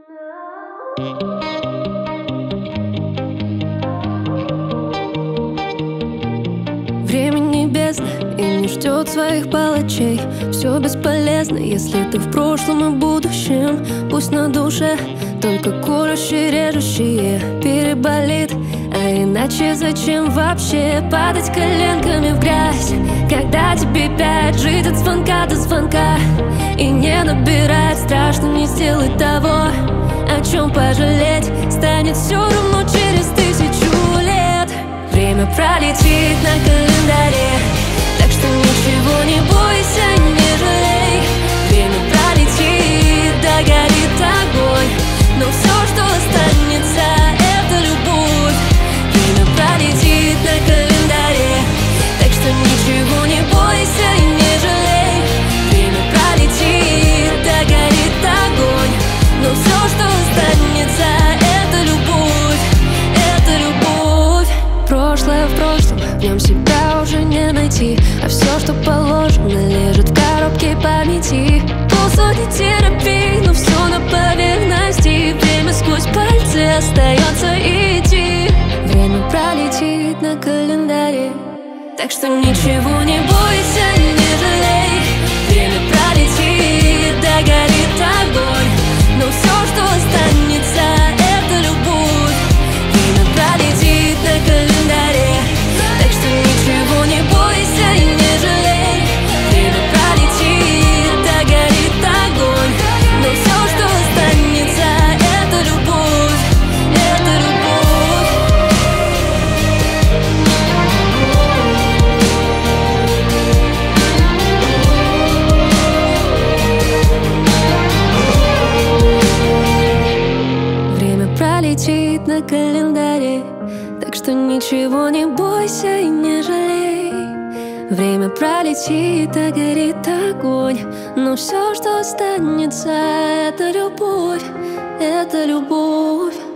Время бездна и не ждет своих палачей. Все бесполезно, если ты в прошлом и будущем. Пусть на душе только колющие, режущие переболит. А иначе зачем вообще падать коленками в грязь, когда тебе 5 жить от звонка до звонка и не набирать? Страшно не сделать того, о чем пожалеть станет все равно через 1000 лет. Время пролетит на календаре, так что ничего не бойся, не жалей. Время пролетит, догорит огонь, но все, что останется, это любовь. Время пролетит на календаре, так что ничего не бойся и не жалей. Время пролетит, догорит огонь, но все, что останется, это любовь, это любовь. Прошлое в прошлом, в нем себя уже не найти, а все, что положено, лежит в коробке памяти. Полсотни терапий, но все на поверхности. Время сквозь пальцы остается идти. Время пролетит на календаре, так что ничего не бойся, не жалей. Время пролетит, догорит огонь, но все, что останется, это любовь. Время пролетит на календаре, так что ничего не бойся и не жалей. Время пролетит, догорит огонь, но все, что останется, это любовь, это любовь. Время пролетит на календаре, так что ничего не бойся и не жалей. Время пролетит, а горит огонь, но все, что останется, это любовь, это любовь.